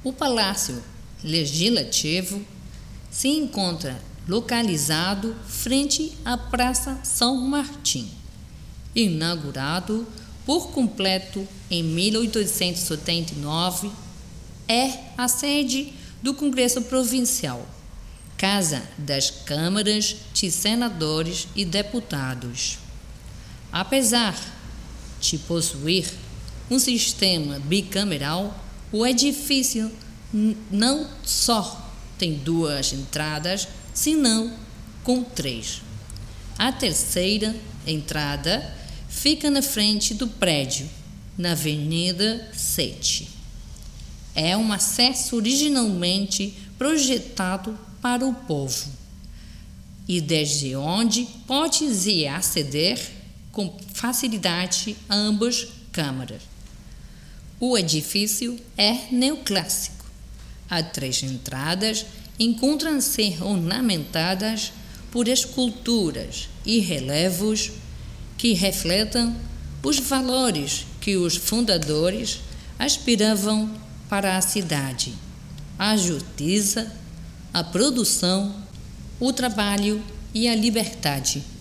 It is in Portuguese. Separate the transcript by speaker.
Speaker 1: O Palácio Legislativo se encontra localizado frente à Praça São Martim, inaugurado por completo em 1879, é a sede do Congresso Provincial, Casa das Câmaras de Senadores e Deputados. Apesar de possuir um sistema bicameral, o edifício não só tem duas entradas, senão com três. A terceira entrada fica na frente do prédio, na Avenida 7. É um acesso originalmente projetado para o povo e desde onde pode-se aceder com facilidade a ambas câmaras. O edifício é neoclássico. As três entradas encontram-se ornamentadas por esculturas e relevos que refletem os valores que os fundadores aspiravam para a cidade: a justiça, a produção, o trabalho e a liberdade.